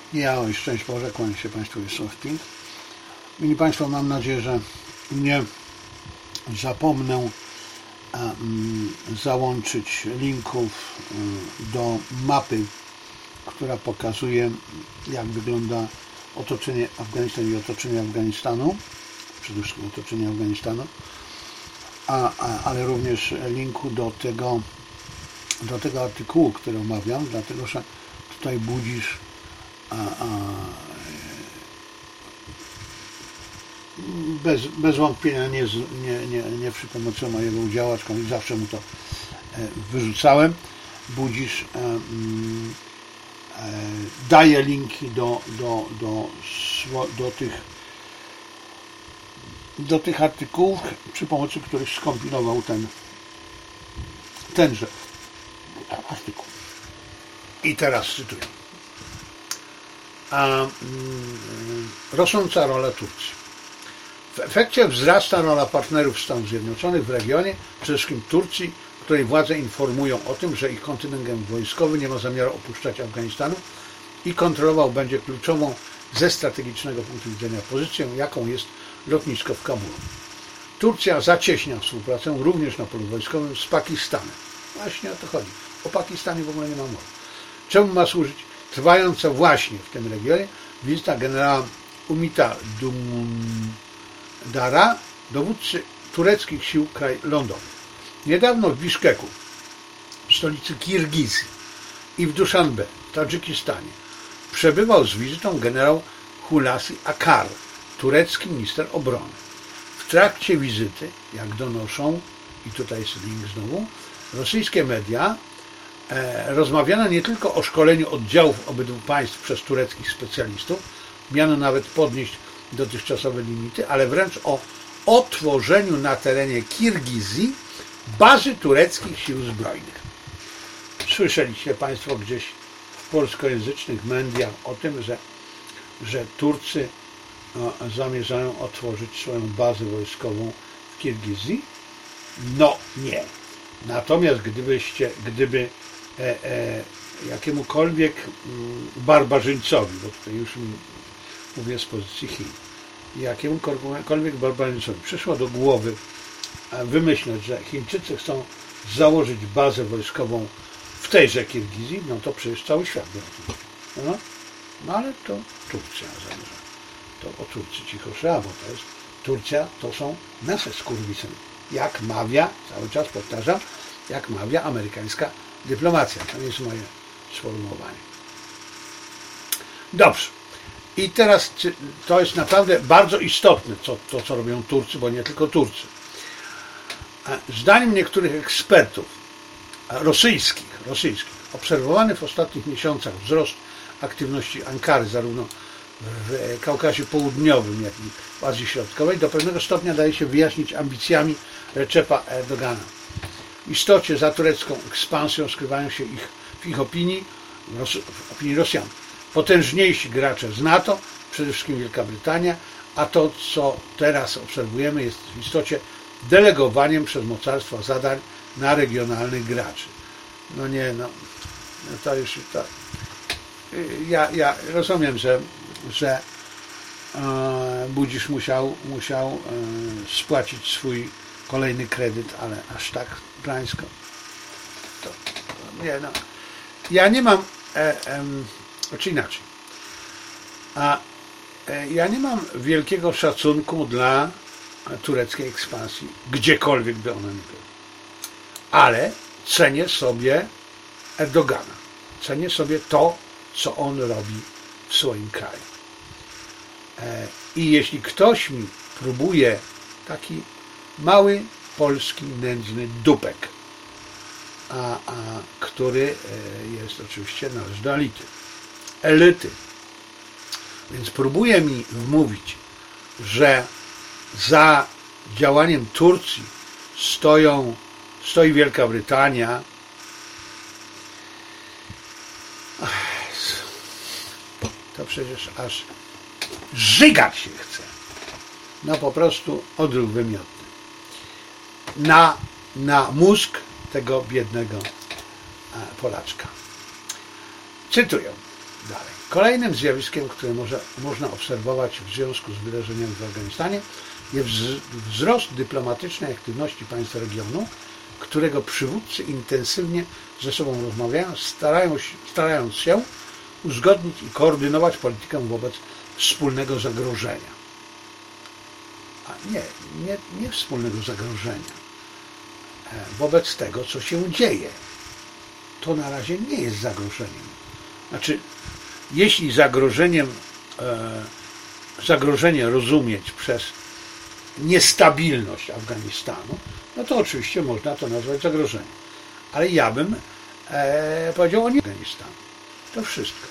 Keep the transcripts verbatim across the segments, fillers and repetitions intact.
Ja, oj, szczęść Boże, kłaniam się Państwu jeszcze w ping. Mili Państwo, mam nadzieję, że nie zapomnę a, mm, załączyć linków y, do mapy, która pokazuje, jak wygląda otoczenie Afganistanu i otoczenie Afganistanu, przede wszystkim otoczenie Afganistanu, a, a, ale również linku do tego, do tego artykułu, który omawiam, dlatego że tutaj budzisz a, a, bez, bez wątpienia nie, nie, nie, nie przy pomocy mojego udziału, aczkolwiek zawsze mu to wyrzucałem. Budzisz e, e, daje linki do, do, do, do tych do tych artykułów, przy pomocy których skompilował ten tenże artykuł. I teraz cytuję. A, mm, rosnąca rola Turcji. W efekcie wzrasta rola partnerów Stanów Zjednoczonych w regionie, przede wszystkim Turcji, której władze informują o tym, że ich kontyngent wojskowy nie ma zamiaru opuszczać Afganistanu i kontrolował będzie kluczową ze strategicznego punktu widzenia pozycję, jaką jest lotnisko w Kabulu. Turcja zacieśnia współpracę również na polu wojskowym z Pakistanem. Właśnie o to chodzi. O Pakistanie w ogóle nie ma mowy. Czemu ma służyć trwająca właśnie w tym regionie wizyta generała Umita Dumdara, dowódcy tureckich sił kraj lądowych. Niedawno w Biszkeku, stolicy Kirgizji, i w Duszanbe, w Tadżykistanie, przebywał z wizytą generał Hulusi Akar, turecki minister obrony. W trakcie wizyty, jak donoszą, i tutaj jest link znowu, rosyjskie media, e, rozmawiano nie tylko o szkoleniu oddziałów obydwu państw przez tureckich specjalistów, miano nawet podnieść dotychczasowe limity, ale wręcz o otworzeniu na terenie Kirgizji bazy tureckich sił zbrojnych. Słyszeliście Państwo gdzieś w polskojęzycznych mediach o tym, że, że Turcy no, zamierzają otworzyć swoją bazę wojskową w Kirgizji? No nie. Natomiast gdybyście, gdyby e, e, jakiemukolwiek m, barbarzyńcowi, bo tutaj już mówię z pozycji Chin, jakiemukolwiek barbarzyńcowi przyszło do głowy wymyśleć, że Chińczycy chcą założyć bazę wojskową w tejże Kirgizji, no to przecież cały świat by o tym. No, no ale to Turcja zamierza. To o Turcji cicho trzeba, bo to jest Turcja, to są nasze skurwysyny. Jak mawia, cały czas powtarzam, jak mawia amerykańska dyplomacja. To nie jest moje sformułowanie. Dobrze. I teraz to jest naprawdę bardzo istotne, co, to co robią Turcy, bo nie tylko Turcy. Zdaniem niektórych ekspertów rosyjskich, rosyjskich obserwowany w ostatnich miesiącach wzrost aktywności Ankary zarówno w Kaukazie Południowym, jak i w Azji Środkowej do pewnego stopnia daje się wyjaśnić ambicjami Recepa Erdogana. W istocie za turecką ekspansją skrywają się ich, w ich opinii, w opinii Rosjan, potężniejsi gracze z NATO, przede wszystkim Wielka Brytania, a to, co teraz obserwujemy, jest w istocie delegowaniem przez mocarstwa zadań na regionalnych graczy. No nie, no, to już to, ja, ja rozumiem, że, że e, Budzisz musiał, musiał e, spłacić swój kolejny kredyt, ale aż tak drańsko. To, nie, no. Ja nie mam, e, e, czy inaczej, a e, ja nie mam wielkiego szacunku dla tureckiej ekspansji, gdziekolwiek by ona nie była. Ale cenię sobie Erdogana. Cenię sobie to, co on robi w swoim kraju. I jeśli ktoś mi próbuje, taki mały polski nędzny dupek, a, a, który jest oczywiście należy do elity, elity, więc próbuje mi wmówić, że za działaniem Turcji stoją, stoi Wielka Brytania, to przecież aż żygać się chce. No po prostu odruch wymiotny. Na, na mózg tego biednego Polaczka. Cytuję dalej. Kolejnym zjawiskiem, które może, można obserwować w związku z wydarzeniami w Afganistanie, jest wzrost dyplomatycznej aktywności państw regionu, którego przywódcy intensywnie ze sobą rozmawiają, starają się, starając się uzgodnić i koordynować politykę wobec wspólnego zagrożenia. A nie, nie, nie wspólnego zagrożenia. Wobec tego, co się dzieje. To na razie nie jest zagrożeniem. Znaczy, jeśli zagrożeniem, e, zagrożenie rozumieć przez niestabilność Afganistanu, no to oczywiście można to nazwać zagrożeniem. Ale ja bym e, powiedział o nie Afganistanu. To wszystko.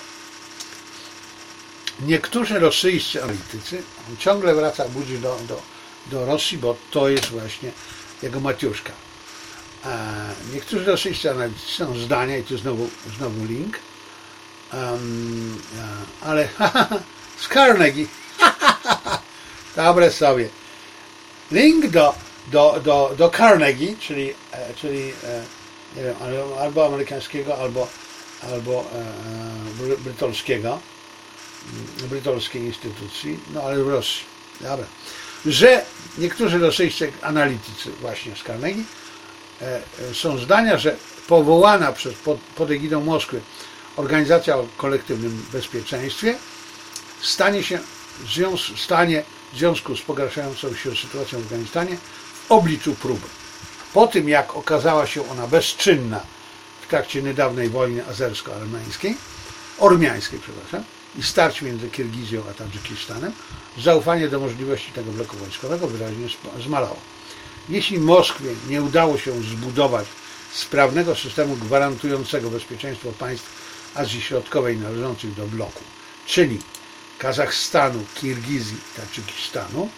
Niektórzy rosyjscy analitycy, on ciągle wraca budzi do, do, do Rosji, bo to jest właśnie jego maciuszka. E, niektórzy rosyjscy analitycy są zdania, i tu znowu, znowu link, um, e, ale z Carnegie, dobre sobie. Link do, do, do, do Carnegie, czyli, e, czyli e, nie wiem, albo amerykańskiego, albo, albo e, brytyjskiego, brytyjskiej instytucji, no ale w Rosji. Dobra. Że niektórzy rosyjscy analitycy właśnie z Carnegie e, są zdania, że powołana przez, pod, pod egidą Moskwy organizacja o kolektywnym bezpieczeństwie stanie się w związku, stanie w związku z pogarszającą się sytuacją w Afganistanie w obliczu próby. Po tym, jak okazała się ona bezczynna w trakcie niedawnej wojny azersko-armeńskiej, ormiańskiej, przepraszam, i starć między Kirgizją a Tadżykistanem, zaufanie do możliwości tego bloku wojskowego wyraźnie zmalało. Jeśli Moskwie nie udało się zbudować sprawnego systemu gwarantującego bezpieczeństwo państw Azji Środkowej należących do bloku, czyli Kazachstanu, Kirgizji i Tadżykistanu,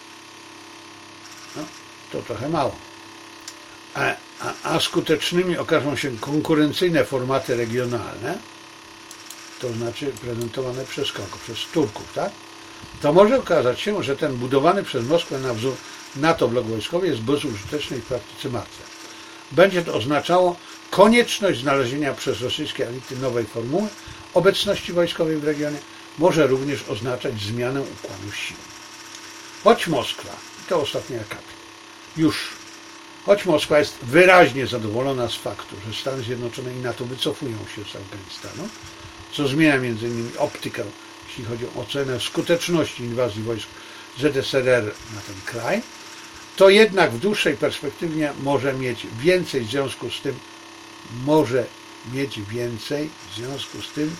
no, to trochę mało. A, a, a skutecznymi okażą się konkurencyjne formaty regionalne, to znaczy prezentowane przez kogo? Przez Turków, tak? To może okazać się, że ten budowany przez Moskwę na wzór NATO blok wojskowy jest bezużyteczny i w praktyce martwy. Będzie to oznaczało konieczność znalezienia przez rosyjskie elity nowej formuły obecności wojskowej w regionie, może również oznaczać zmianę układu sił. Choć Moskwa, i to ostatni akapit, już, choć Moskwa jest wyraźnie zadowolona z faktu, że Stany Zjednoczone i NATO wycofują się z Afganistanu, co zmienia między innymi optykę, jeśli chodzi o ocenę skuteczności inwazji wojsk Z S R R na ten kraj, to jednak w dłuższej perspektywie może mieć więcej w związku z tym, może mieć więcej w związku z tym,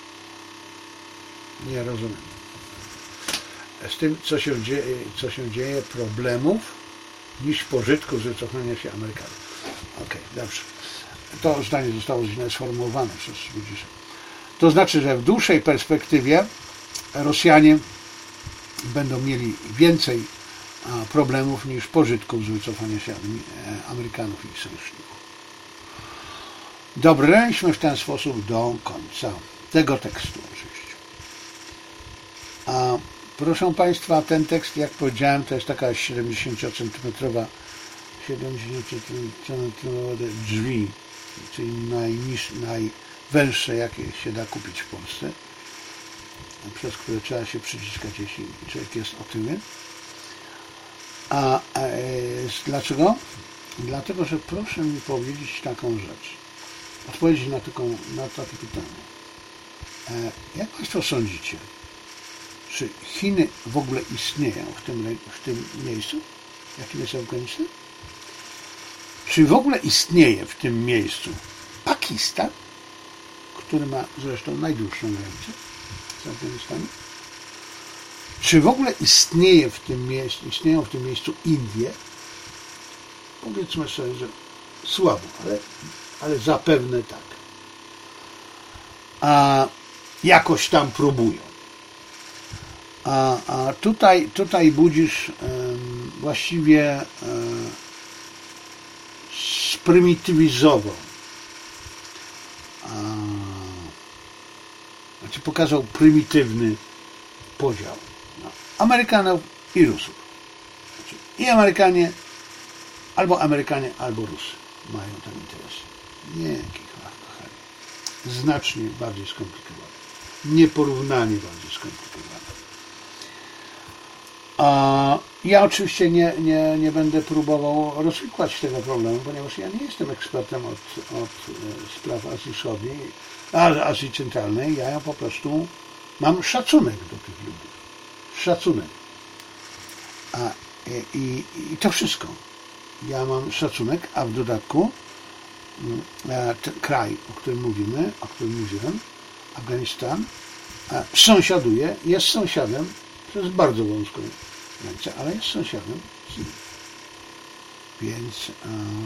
nie rozumiem, z tym, co się dzieje, co się dzieje problemów, niż pożytku z wycofania się Amerykanów. Okej, okay, dobrze. To zdanie zostało źle sformułowane przez Budzisza. To znaczy, że w dłuższej perspektywie Rosjanie będą mieli więcej problemów niż pożytków z wycofania się Amerykanów i ich sojuszników. Dobrnęliśmy w ten sposób do końca tego tekstu oczywiście. A proszę Państwa, ten tekst, jak powiedziałem, to jest taka siedemdziesięciocentymetrowa siedemdziesięciocentymetrowe drzwi, czyli najniż, najwęższe, jakie się da kupić w Polsce, przez które trzeba się przyciskać, jeśli człowiek jest otyły. A e, dlaczego? Dlatego, że proszę mi powiedzieć taką rzecz. Odpowiedzieć na, taką, na takie pytanie. E, jak Państwo sądzicie, czy Chiny w ogóle istnieją w tym, w tym miejscu, jakim jest Afganistan? Czy w ogóle istnieje w tym miejscu Pakistan, który ma zresztą najdłuższą granicę z Afganistanem? Czy w ogóle istnieje w tym miejscu, istnieją w tym miejscu Indie? Powiedzmy sobie, że słabo, ale, ale zapewne tak. A jakoś tam próbują. A, a tutaj, tutaj Budzisz um, właściwie um, sprymitywizował. A, znaczy pokazał prymitywny podział na Amerykanów i Rusów. Znaczy, i Amerykanie, albo Amerykanie, albo Rusy mają ten interes. Nie, kochani. Znacznie bardziej skomplikowane. nieporównanie bardziej skomplikowane. A ja oczywiście nie, nie, nie będę próbował rozwikłać tego problemu, ponieważ ja nie jestem ekspertem od, od spraw Azji Wschodniej, Azji Centralnej. Ja po prostu mam szacunek do tych ludzi. Szacunek. A, i, i to wszystko. Ja mam szacunek, a w dodatku ten kraj, o którym mówimy, o którym mówiłem, Afganistan, sąsiaduje, jest sąsiadem przez bardzo wąską granicę, ale jest sąsiadem Chin. Więc a,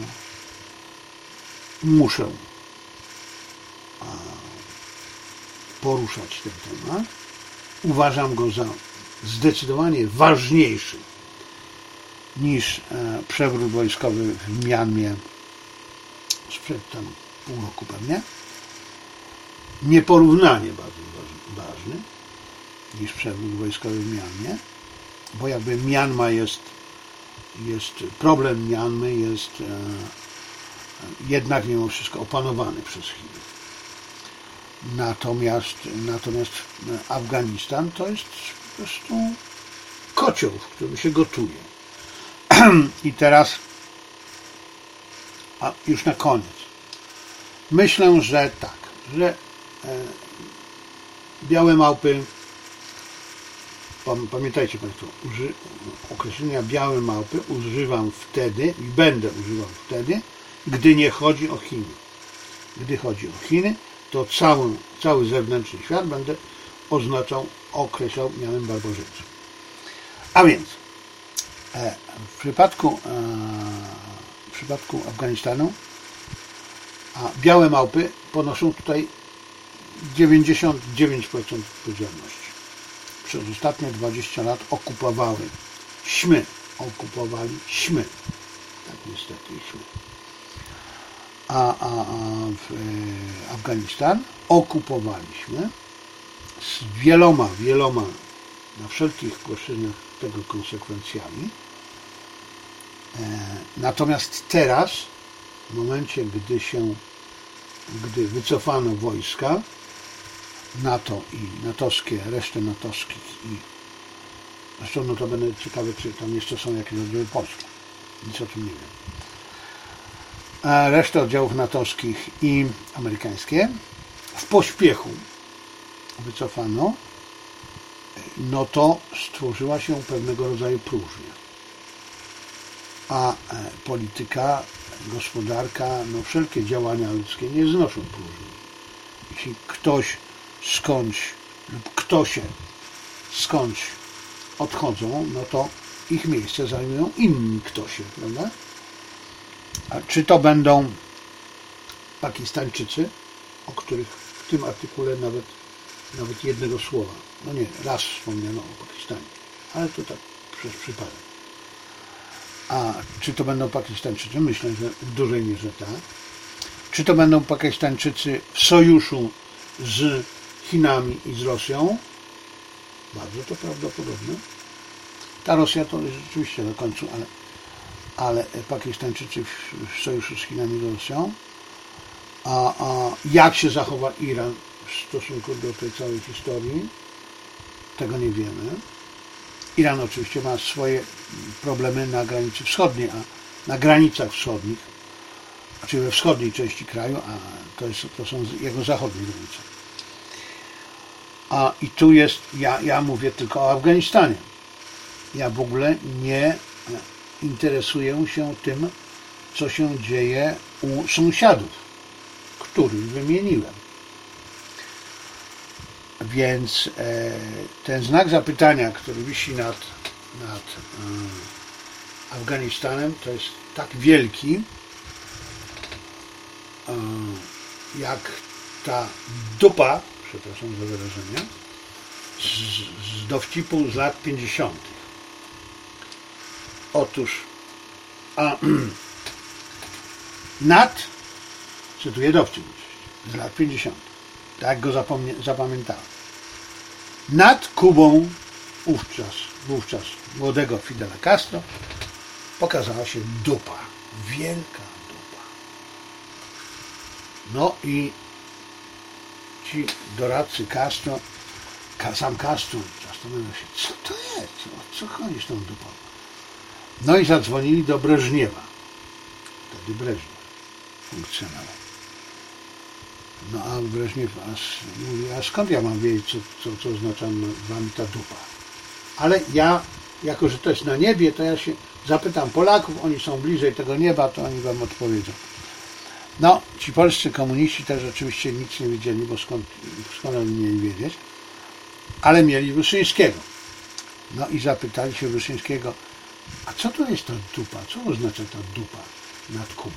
muszę a, poruszać ten temat. Uważam go za zdecydowanie ważniejszy niż e, przewrót wojskowy w Mjanmie sprzed tam pół roku pewnie. Nieporównanie bardziej ważny niż przewrót wojskowy w Mjanmie, bo jakby Mjanma jest, jest problem Mjanmy jest e, jednak mimo wszystko opanowany przez Chiny. Natomiast, natomiast Afganistan to jest po prostu kocioł, w którym się gotuje. I teraz, a już na koniec, myślę, że tak, że e, białe małpy, pamiętajcie Państwo, uży, określenia białe małpy używam wtedy i będę używał wtedy, gdy nie chodzi o Chiny. Gdy chodzi o Chiny, to cały, cały zewnętrzny świat będę oznaczał, określał mianem barbarzyńców. A więc w przypadku, w przypadku Afganistanu a białe małpy ponoszą tutaj dziewięćdziesiąt dziewięć procent odpowiedzialności. Przez ostatnie dwadzieścia lat okupowałyśmy, okupowaliśmy, tak niestety śmy. A, a, a w e, Afganistan okupowaliśmy z wieloma, wieloma na wszelkich płaszczyznach tego konsekwencjami. E, natomiast teraz, w momencie, gdy się, gdy wycofano wojska NATO i natowskie, resztę natowskich i zresztą no to będę ciekawy, czy tam jeszcze są jakieś oddziały polskie. Nic o tym nie wiem. A resztę oddziałów natowskich i amerykańskie w pośpiechu wycofano, no to stworzyła się pewnego rodzaju próżnia. A polityka, gospodarka, no wszelkie działania ludzkie nie znoszą próżni. Jeśli ktoś skądś lub kto się skądś odchodzą, no to ich miejsce zajmują inni ktosie, prawda? A czy to będą Pakistańczycy, o których w tym artykule nawet, nawet jednego słowa, no nie, raz wspomniano o Pakistanie, ale to tak przez przypadek. A czy to będą Pakistańczycy? Myślę, że w dużej mierze tak. Czy to będą Pakistańczycy w sojuszu z Chinami i z Rosją? Bardzo to prawdopodobne. Ta Rosja to jest rzeczywiście na końcu, ale, ale Pakistańczycy w, w sojuszu z Chinami i z Rosją. A, a jak się zachowa Iran w stosunku do tej całej historii? Tego nie wiemy. Iran oczywiście ma swoje problemy na granicy wschodniej, a na granicach wschodnich, znaczy we wschodniej części kraju, a to, jest, to są jego zachodnie granice. A i tu jest, ja, ja mówię tylko o Afganistanie. Ja w ogóle nie interesuję się tym, co się dzieje u sąsiadów, których wymieniłem. Więc e, ten znak zapytania, który wisi nad, nad e, Afganistanem, to jest tak wielki, e, jak ta dupa, przepraszam za wyrażenie, z, z dowcipu z lat pięćdziesiątych. Otóż a, nad, cytuję dowcip z lat pięćdziesiątych, tak go zapomnie, zapamiętałem. Nad Kubą wówczas, wówczas młodego Fidela Castro pokazała się dupa, wielka dupa. No i ci doradcy Castro, sam Castro zastanawiał się, co to jest, o co chodzi z tą dupą. No i zadzwonili do Breżniewa. Wtedy Breżniew funkcjonował. No a Breżniew mówi, a skąd ja mam wiedzieć, co, co, co oznacza wam ta dupa? Ale ja, jako że to jest na niebie, to ja się zapytam Polaków, oni są bliżej tego nieba, to oni wam odpowiedzą. No, ci polscy komuniści też oczywiście nic nie wiedzieli, bo skąd, skąd oni mieli wiedzieć, ale mieli Wyszyńskiego. No i zapytali się Wyszyńskiego, a co to jest ta dupa? Co oznacza ta dupa nad Kubą?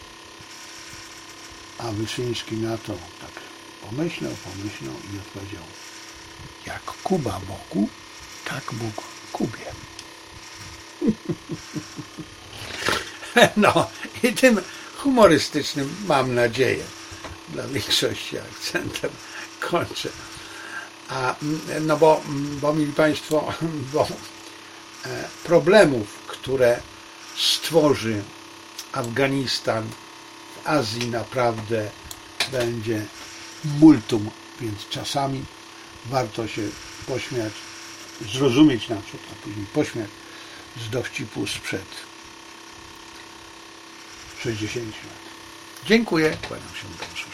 A Wyszyński na to tak pomyślał, pomyślał i odpowiedział, jak Kuba Bogu, tak Bóg Kubie. No i tym humorystycznym, mam nadzieję, dla większości akcentem kończę. A, no bo, bo mili Państwo, bo e, problemów, które stworzy Afganistan w Azji, naprawdę będzie multum, więc czasami warto się pośmiać, zrozumieć naprzód, a później pośmiać z dowcipu sprzed sześćdziesięciu lat. Dziękuję, kłaniam się do usłyszenia.